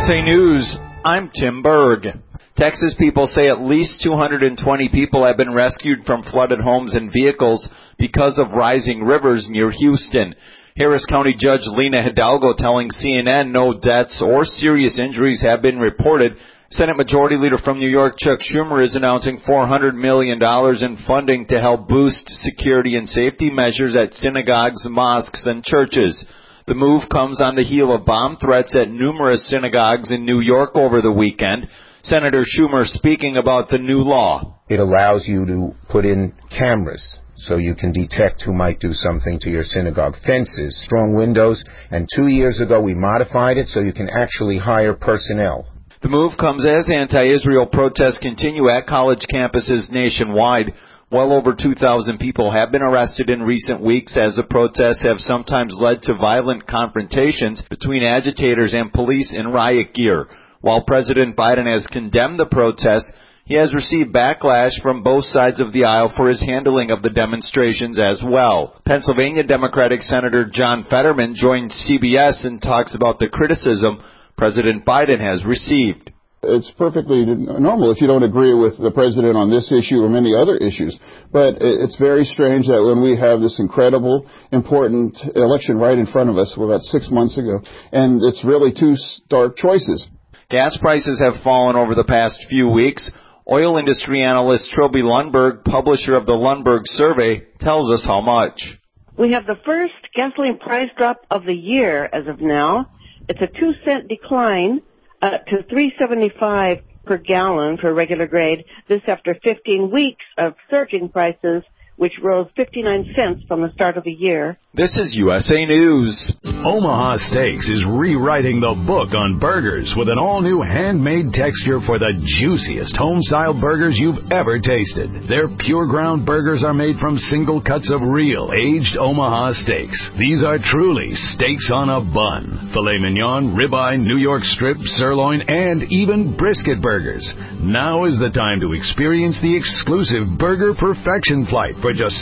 USA News, I'm Tim Berg. Texas people say at least 220 people have been rescued from flooded homes and vehicles because of rising rivers near Houston. Harris County Judge Lena Hidalgo telling CNN no deaths or serious injuries have been reported. Senate Majority Leader from New York, Chuck Schumer, is announcing $400 million in funding to help boost security and safety measures at synagogues, mosques, and churches. The move comes on the heel of bomb threats at numerous synagogues in New York over the weekend. Senator Schumer speaking about the new law. It allows you to put in cameras so you can detect who might do something to your synagogue. Fences, strong windows, and 2 years ago we modified it so you can actually hire personnel. The move comes as anti-Israel protests continue at college campuses nationwide. Well over 2,000 people have been arrested in recent weeks as the protests have sometimes led to violent confrontations between agitators and police in riot gear. While President Biden has condemned the protests, he has received backlash from both sides of the aisle for his handling of the demonstrations as well. Pennsylvania Democratic Senator John Fetterman joined CBS and talks about the criticism President Biden has received. It's perfectly normal if you don't agree with the president on this issue or many other issues. But it's very strange that when we have this incredible, important election right in front of us, about 6 months ago, and it's really two stark choices. Gas prices have fallen over the past few weeks. Oil industry analyst Trilby Lundberg, publisher of the Lundberg Survey, tells us how much. We have the first gasoline price drop of the year as of now. It's a 2-cent decline to $3.75 per gallon for regular grade. This after 15 weeks of surging prices, which rose 59 cents from the start of the year. This is USA News. Omaha Steaks is rewriting the book on burgers with an all-new handmade texture for the juiciest home-style burgers you've ever tasted. Their pure ground burgers are made from single cuts of real aged Omaha steaks. These are truly steaks on a bun. Filet mignon, ribeye, New York strip, sirloin, and even brisket burgers. Now is the time to experience the exclusive Burger Perfection Flight for just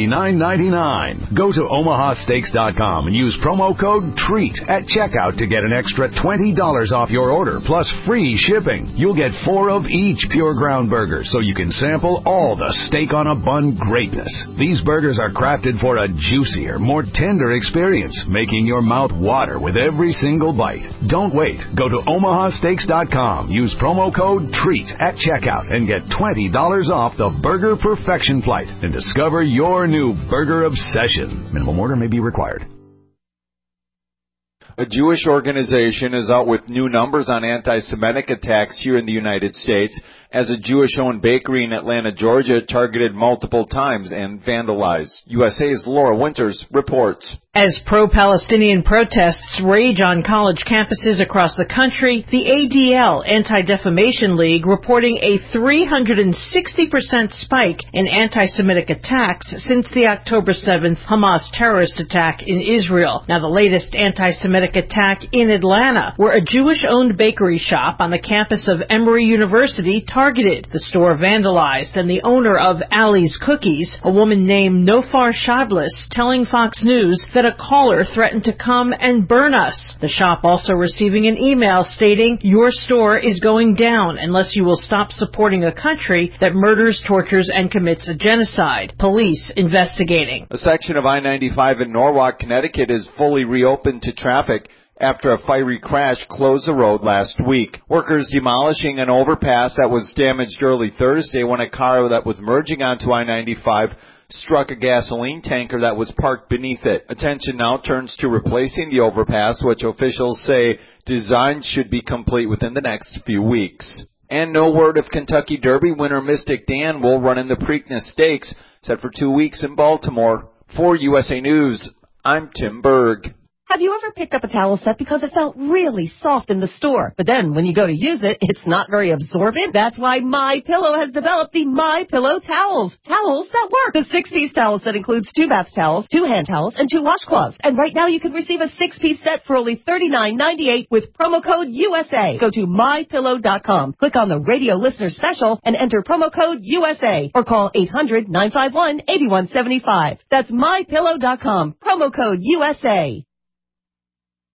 $79.99. Go to omahasteaks.com and use promo code TREAT at checkout to get an extra $20 off your order plus free shipping. You'll get 4 of each pure ground burger so you can sample all the steak on a bun greatness. These burgers are crafted for a juicier, more tender experience, making your mouth water with every single bite. Don't wait. Go to omahasteaks.com. Use promo code TREAT at checkout and get $20 off the Burger Perfection Flight and discover your new burger obsession. Minimum order may be required. A Jewish organization is out with new numbers on anti-Semitic attacks here in the United States as a Jewish-owned bakery in Atlanta, Georgia, targeted multiple times and vandalized. USA's Laura Winters reports. As pro-Palestinian protests rage on college campuses across the country, the ADL, Anti-Defamation League, reporting a 360% spike in anti-Semitic attacks since the October 7th Hamas terrorist attack in Israel. Now, the latest anti-Semitic attack in Atlanta, where a Jewish-owned bakery shop on the campus of Emory University targeted. The store vandalized, and the owner of Ali's Cookies, a woman named Nofar Shadlis, telling Fox News that a caller threatened to come and burn us. The shop also receiving an email stating, "Your store is going down unless you will stop supporting a country that murders, tortures, and commits a genocide." Police investigating. A section of I-95 in Norwalk, Connecticut is fully reopened to traffic after a fiery crash closed the road last week. Workers demolishing an overpass that was damaged early Thursday when a car that was merging onto I-95 struck a gasoline tanker that was parked beneath it. Attention now turns to replacing the overpass, which officials say design should be complete within the next few weeks. And no word if Kentucky Derby winner Mystic Dan will run in the Preakness Stakes, set for 2 weeks in Baltimore. For USA News, I'm Tim Berg. Have you ever picked up a towel set because it felt really soft in the store, but then when you go to use it, it's not very absorbent? That's why MyPillow has developed the MyPillow towels. Towels that work. The 6-piece towel set includes 2 bath towels, 2 hand towels, and 2 washcloths. And right now you can receive a 6-piece set for only $39.98 with promo code USA. Go to MyPillow.com, click on the radio listener special, and enter promo code USA, or call 800-951-8175. That's MyPillow.com, promo code USA.